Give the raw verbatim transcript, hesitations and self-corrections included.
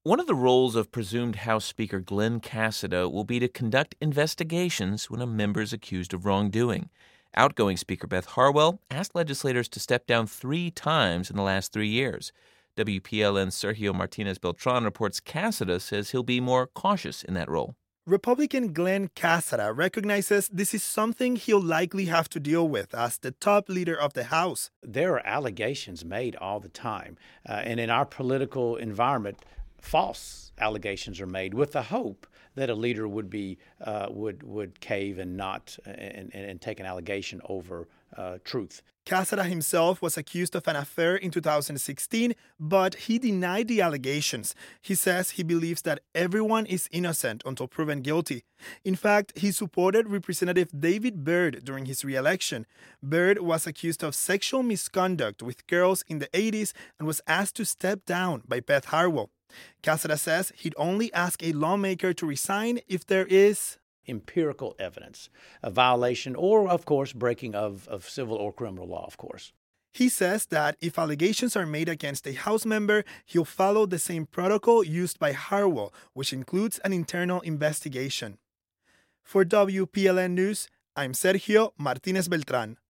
One of the roles of presumed House Speaker Glenn Cassada will be to conduct investigations when a member is accused of wrongdoing. Outgoing Speaker Beth Harwell asked legislators to step down three times in the last three years. W P L N's Sergio Martinez Beltran reports Cassada says he'll be more cautious in that role. Republican Glenn Cassada recognizes this is something he'll likely have to deal with as the top leader of the House. There are allegations made all the time, uh, and in our political environment, false allegations are made with the hope that a leader would be uh, would would cave and not and, and take an allegation over uh, truth. Cassada himself was accused of an affair in two thousand sixteen, but he denied the allegations. He says he believes that everyone is innocent until proven guilty. In fact, he supported Representative David Byrd during his re-election. Byrd was accused of sexual misconduct with girls in the eighties and was asked to step down by Beth Harwell. Cassada says he'd only ask a lawmaker to resign if there is empirical evidence, a violation or, of course, breaking of, of civil or criminal law, of course. He says that if allegations are made against a House member, he'll follow the same protocol used by Harwell, which includes an internal investigation. For W P L N News, I'm Sergio Martinez Beltran.